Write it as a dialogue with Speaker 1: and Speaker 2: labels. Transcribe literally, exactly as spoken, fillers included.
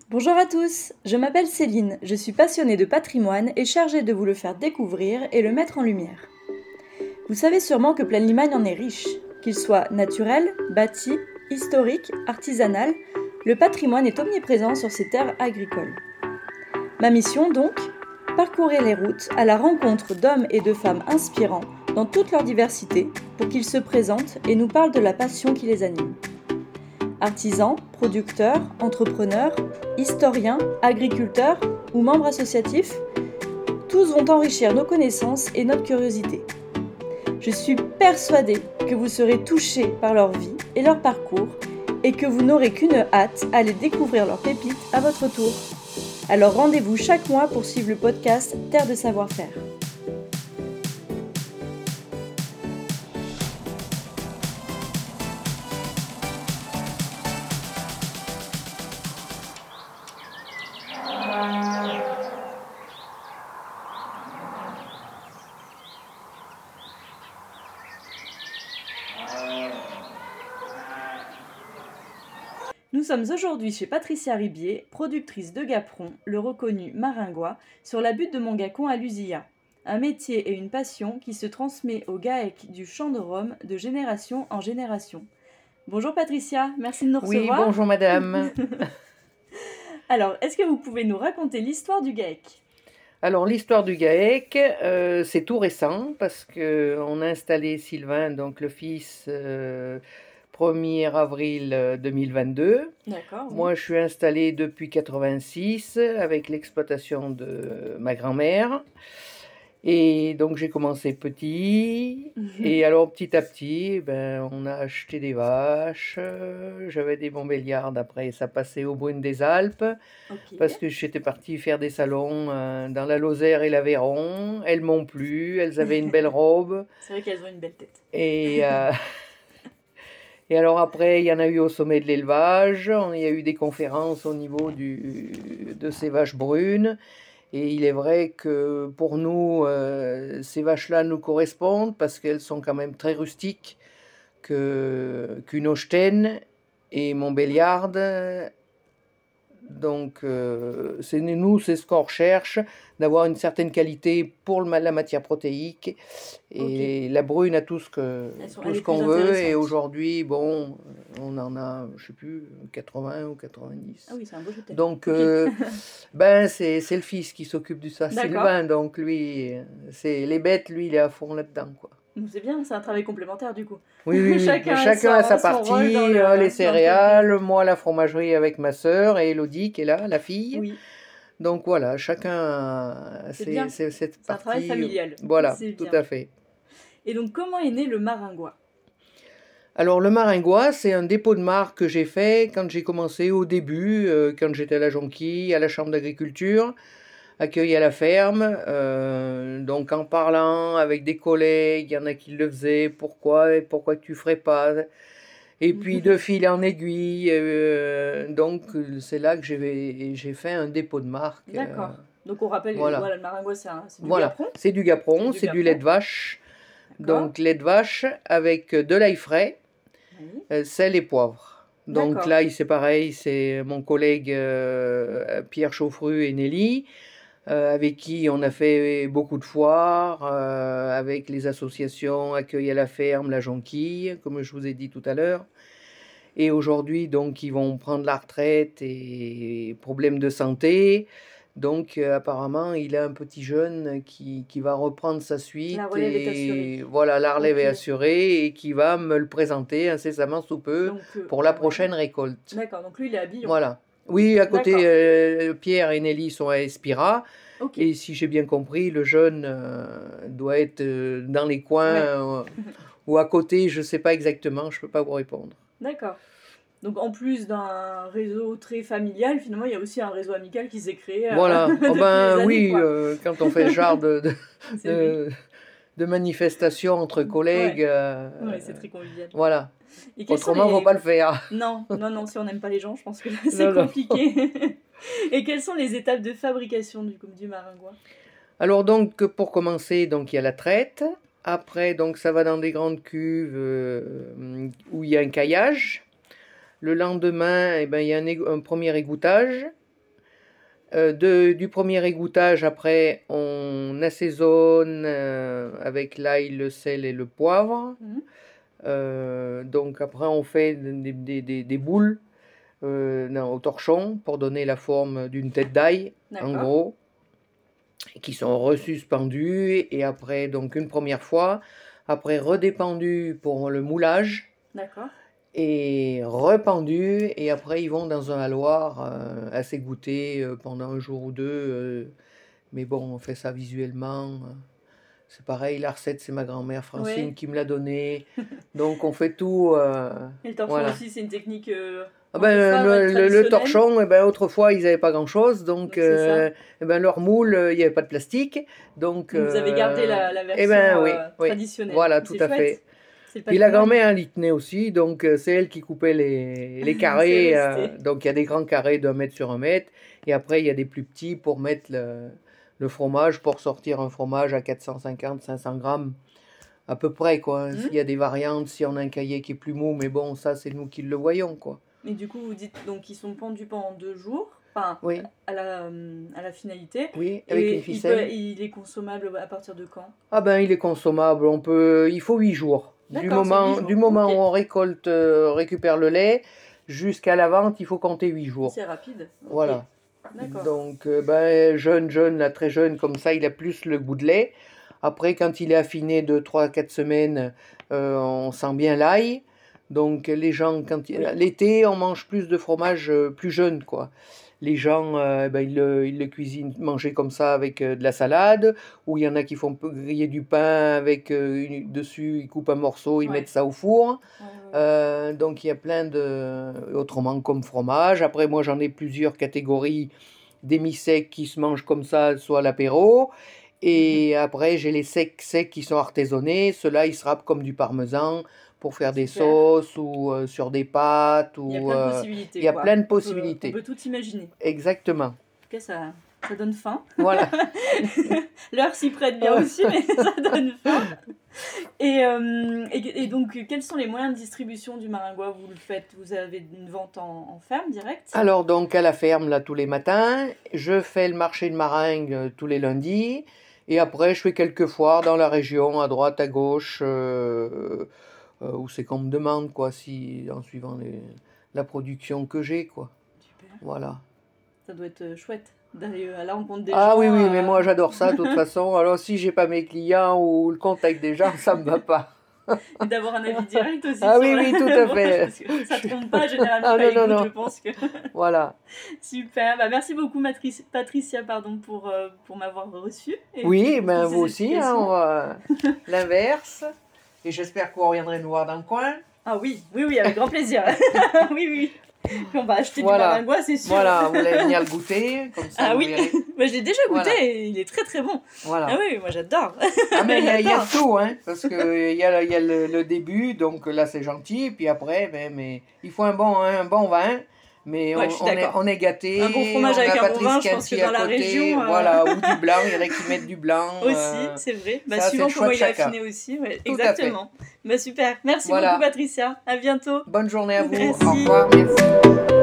Speaker 1: Bonjour à tous, je m'appelle Céline, je suis passionnée de patrimoine et chargée de vous le faire découvrir et le mettre en lumière. Vous savez sûrement que Plaine-Limagne en est riche. Qu'il soit naturel, bâti, historique, artisanal, le patrimoine est omniprésent sur ces terres agricoles. Ma mission donc, parcourir les routes à la rencontre d'hommes et de femmes inspirants dans toute leur diversité pour qu'ils se présentent et nous parlent de la passion qui les anime. Artisans, producteurs, entrepreneurs, historiens, agriculteurs ou membres associatifs, tous vont enrichir nos connaissances et notre curiosité. Je suis persuadée que vous serez touchés par leur vie et leur parcours et que vous n'aurez qu'une hâte à aller découvrir leurs pépites à votre tour. Alors rendez-vous chaque mois pour suivre le podcast Terre de savoir-faire. Nous sommes aujourd'hui chez Patricia Ribier, productrice de Gaperon, le reconnu maringois, sur la butte de Montgacon à Lusillat. Un métier et une passion qui se transmet aux GAEC du Champ de Rome de génération en génération. Bonjour Patricia, merci de nous recevoir.
Speaker 2: Oui, bonjour madame.
Speaker 1: Alors, est-ce que vous pouvez nous raconter l'histoire du GAEC ?
Speaker 2: Alors l'histoire du GAEC, euh, c'est tout récent parce qu'on a installé Sylvain, donc le fils, euh, premier avril deux mille vingt-deux.
Speaker 1: D'accord. Oui.
Speaker 2: Moi, je suis installée depuis quatre-vingt-six avec l'exploitation de ma grand-mère. Et donc, j'ai commencé petit. Et alors, petit à petit, ben, on a acheté des vaches. euh, J'avais des Montbéliardes. Après, ça passait aux Brunes des Alpes.
Speaker 1: Ok.
Speaker 2: Parce que j'étais partie faire des salons euh, dans la Lozère et l'Aveyron. Elles m'ont plu. Elles avaient une belle robe.
Speaker 1: C'est vrai qu'elles ont une belle tête.
Speaker 2: Et... euh, Et alors après, il y en a eu au sommet de l'élevage, il y a eu des conférences au niveau du, de ces vaches brunes. Et il est vrai que pour nous, euh, ces vaches-là nous correspondent parce qu'elles sont quand même très rustiques, que, qu'une Holstein et Montbéliarde. Donc, euh, c'est, nous, c'est ce qu'on recherche, d'avoir une certaine qualité pour le, la matière protéique. Et okay. La brune a tout ce, que,
Speaker 1: sont,
Speaker 2: tout ce qu'on veut. Et aujourd'hui, bon, on en a, je ne sais plus, quatre-vingts ou quatre-vingt-dix.
Speaker 1: Ah oui, c'est un beau jeté.
Speaker 2: Donc, okay. euh, ben, c'est, c'est le fils qui s'occupe de ça, Sylvain. Donc, lui, c'est, les bêtes, lui, il est à fond là-dedans, quoi.
Speaker 1: C'est bien, c'est un travail complémentaire du coup.
Speaker 2: Oui, oui, chacun, chacun a, son, a sa partie, le, les céréales, moi la fromagerie avec ma sœur et Elodie qui est là, la fille.
Speaker 1: Oui.
Speaker 2: Donc voilà, chacun a
Speaker 1: c'est
Speaker 2: ses,
Speaker 1: bien.
Speaker 2: ses, cette
Speaker 1: c'est
Speaker 2: partie.
Speaker 1: Un travail familial.
Speaker 2: Voilà,
Speaker 1: c'est
Speaker 2: tout
Speaker 1: bien.
Speaker 2: à fait.
Speaker 1: Et donc comment est né le maringois ?
Speaker 2: Alors le maringois, c'est un dépôt de marque que j'ai fait quand j'ai commencé au début, euh, quand j'étais à la Jonquille, à la Chambre d'agriculture. Accueil à la ferme, euh, donc en parlant avec des collègues, il y en a qui le faisaient, pourquoi et pourquoi tu ferais pas, et puis de fil en aiguille, euh, donc c'est là que j'ai, j'ai fait un dépôt de marque.
Speaker 1: D'accord, euh, donc on rappelle
Speaker 2: voilà.
Speaker 1: que voilà, le maringois c'est, un, c'est du
Speaker 2: voilà.
Speaker 1: gaperon.
Speaker 2: C'est du gaperon, c'est, c'est du, du lait de vache, D'accord. donc lait de vache avec de l'ail frais, oui. euh, sel et poivre. Donc D'accord. L'ail c'est pareil, c'est mon collègue euh, Pierre Chauffru et Nelly. Euh, avec qui on a fait beaucoup de foires, euh, avec les associations Accueil à la ferme, la Jonquille, comme je vous ai dit tout à l'heure. Et aujourd'hui, donc, ils vont prendre la retraite et problèmes de santé. Donc, euh, apparemment, il a un petit jeune qui, qui va reprendre sa suite.
Speaker 1: La relève
Speaker 2: et
Speaker 1: est assurée.
Speaker 2: Voilà, la relève
Speaker 1: okay.
Speaker 2: est assurée et qui va me le présenter incessamment sous peu donc, euh, pour la ouais. prochaine récolte.
Speaker 1: D'accord, donc lui, il est à Billon.
Speaker 2: Voilà. Oui, à côté, euh, Pierre et Nelly sont à Espira.
Speaker 1: Okay.
Speaker 2: Et si j'ai bien compris, le jeune euh, doit être euh, dans les coins
Speaker 1: ouais.
Speaker 2: euh, ou à côté, je ne sais pas exactement, je ne peux pas vous répondre.
Speaker 1: D'accord. Donc en plus d'un réseau très familial, finalement, il y a aussi un réseau amical qui s'est créé. Euh,
Speaker 2: voilà, oh ben
Speaker 1: années,
Speaker 2: oui, euh, quand on fait ce genre de, de, de, de manifestations entre collègues.
Speaker 1: Ouais,
Speaker 2: euh,
Speaker 1: ouais c'est très convivial.
Speaker 2: Voilà. Et autrement, il ne les... faut pas le faire.
Speaker 1: Non, non, non, si on n'aime pas les gens, je pense que c'est non, compliqué. Et quelles sont les étapes de fabrication du, du maringois ?
Speaker 2: Alors donc, pour commencer, donc il y a la traite. Après, donc ça va dans des grandes cuves euh, où il y a un caillage. Le lendemain, eh ben, il y a un, égo- un premier égouttage. euh, de, du premier égouttage, après, on assaisonne euh, avec l'ail, le sel et le poivre. Mmh. Euh, donc après, on fait des, des, des, des boules euh, non, au torchon pour donner la forme d'une tête d'ail, en gros, qui sont resuspendues. Et après, donc une première fois, après redépendues pour le moulage. D'accord. Et rependus, et après ils vont dans un halloir euh, à s'égoutter euh, pendant un jour ou deux. Euh, mais bon, on fait ça visuellement. Euh, c'est pareil, la recette, c'est ma grand-mère Francine ouais. qui me l'a donnée. Donc on fait tout. Euh,
Speaker 1: et le torchon voilà. aussi, c'est une technique. Euh,
Speaker 2: ah ben, le, le, le torchon, eh ben, autrefois ils n'avaient pas grand-chose, donc, donc euh, eh ben, leur moule, il n'y avait pas de plastique. Donc,
Speaker 1: donc vous avez gardé la, la version
Speaker 2: eh ben, oui,
Speaker 1: euh,
Speaker 2: oui.
Speaker 1: traditionnelle.
Speaker 2: Voilà, tout à fait. Puis la grand-mère, elle y tenait aussi, donc euh, c'est elle qui coupait les, les carrés. euh, donc il y a des grands carrés d'un mètre sur un mètre, et après il y a des plus petits pour mettre le, le fromage, pour sortir un fromage à quatre cent cinquante à cinq cents grammes, à peu près, quoi. Mmh. Il y a des variantes, si on a un cahier qui est plus mou, mais bon, ça c'est nous qui le voyons, quoi.
Speaker 1: Et du coup, vous dites donc qu'ils sont pendus pendant deux jours, enfin, oui. à, la, à la finalité.
Speaker 2: Oui, avec
Speaker 1: et
Speaker 2: une ficelle.
Speaker 1: Il, peut, il est consommable à partir de quand ?
Speaker 2: Ah ben, il est consommable, on peut, il faut huit jours. Du moment, du moment okay. où on récolte, euh, récupère le lait, jusqu'à la vente, il faut compter huit jours.
Speaker 1: C'est rapide.
Speaker 2: Voilà. Okay. Donc, euh, ben, jeune, jeune, là, très jeune, comme ça, il a plus le goût de lait. Après, quand il est affiné de trois à quatre semaines, euh, on sent bien l'ail. Donc, les gens, quand il... l'été, on mange plus de fromage euh, plus jeune, quoi. Les gens, euh, ben, ils, le, ils le cuisinent, manger comme ça avec euh, de la salade, ou il y en a qui font griller du pain avec euh, une, dessus, ils coupent un morceau, ils ouais. mettent ça au four. Ouais, ouais. Euh, donc il y a plein de, autrement comme fromage. Après moi j'en ai plusieurs catégories, des mi-secs qui se mangent comme ça, soit à l'apéro. Et mm-hmm. après j'ai les secs secs qui sont artisanés. Ceux-là ils se râpent comme du parmesan pour faire des Super. sauces ou euh, sur des pâtes. Ou,
Speaker 1: il y a plein de possibilités.
Speaker 2: Euh, il y a
Speaker 1: quoi.
Speaker 2: plein de possibilités.
Speaker 1: On peut, on peut tout imaginer.
Speaker 2: Exactement.
Speaker 1: En tout cas, ça, ça donne faim.
Speaker 2: Voilà.
Speaker 1: L'heure s'y prête bien aussi, mais ça donne faim. Et, euh, et, et donc, quels sont les moyens de distribution du maringouin ? Vous le faites, vous avez une vente en, en ferme directe ?
Speaker 2: Alors, donc, à la ferme, là, tous les matins. Je fais le marché de Maringues euh, tous les lundis. Et après, je fais quelques foires dans la région, à droite, à gauche... Euh, Euh, où c'est qu'on me demande, quoi, si, en suivant les, la production que j'ai, quoi.
Speaker 1: Super.
Speaker 2: Voilà.
Speaker 1: Ça doit être chouette d'aller à la rencontre des
Speaker 2: ah, gens. Ah oui, oui,
Speaker 1: euh...
Speaker 2: mais moi j'adore ça, de toute façon. Alors si j'ai pas mes clients ou le contact des gens, ça me va pas.
Speaker 1: Et d'avoir un avis direct aussi.
Speaker 2: Ah oui, oui, tout à fait.
Speaker 1: Ça ne trompe pas, généralement, ah,
Speaker 2: non, non, non.
Speaker 1: je pense que...
Speaker 2: Voilà.
Speaker 1: Super. Bah, merci beaucoup, Matrice, Patricia, pardon, pour, euh, pour m'avoir reçue.
Speaker 2: Oui, ben vous aussi, hein, on va... l'inverse. Et j'espère que vous reviendrez nous voir dans le coin.
Speaker 1: Ah oui, oui, oui, avec grand plaisir. oui, oui. On va acheter
Speaker 2: voilà.
Speaker 1: du maringouin, c'est sûr.
Speaker 2: Voilà, vous allez venir le goûter. Comme ça,
Speaker 1: ah oui, bah, je l'ai déjà goûté
Speaker 2: voilà.
Speaker 1: et il est très très bon.
Speaker 2: Voilà.
Speaker 1: Ah oui, moi j'adore.
Speaker 2: ah mais il y, y a tout, hein, parce qu'il y a, y a le, le début, donc là c'est gentil, puis après, ben, mais il faut un bon, hein, un bon vin. Mais
Speaker 1: ouais,
Speaker 2: on, on, est, on est gâtés.
Speaker 1: Un bon fromage avec un bon vin, je pense que dans la côté, région... Euh...
Speaker 2: Voilà, ou du blanc, il y en a qui mettent du blanc.
Speaker 1: Aussi, euh... c'est vrai. Bah, ça, suivant comment il est affiné aussi. Ouais, exactement. Bah, super. Merci voilà. beaucoup, Patricia. À bientôt.
Speaker 2: Bonne journée à vous.
Speaker 1: Merci.
Speaker 2: Au revoir. Merci.